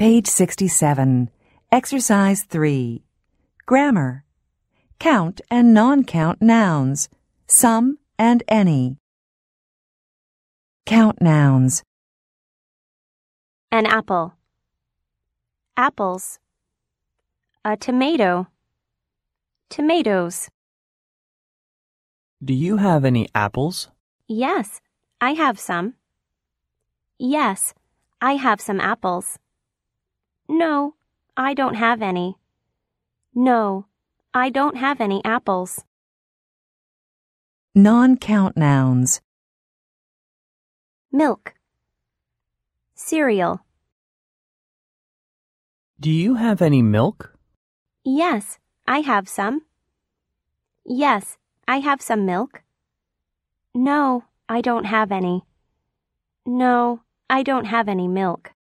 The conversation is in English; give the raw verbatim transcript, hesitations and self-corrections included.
Page sixty-seven. Exercise three. Grammar. Count and non-count nouns. Some and any. Count nouns. An apple. Apples. A tomato. Tomatoes. Do you have any apples? Yes, I have some. Yes, I have some apples. No, I don't have any. No, I don't have any apples. Non-count nouns. Milk. Cereal. Do you have any milk? Yes, I have some. Yes, I have some milk. No, I don't have any. No, I don't have any milk.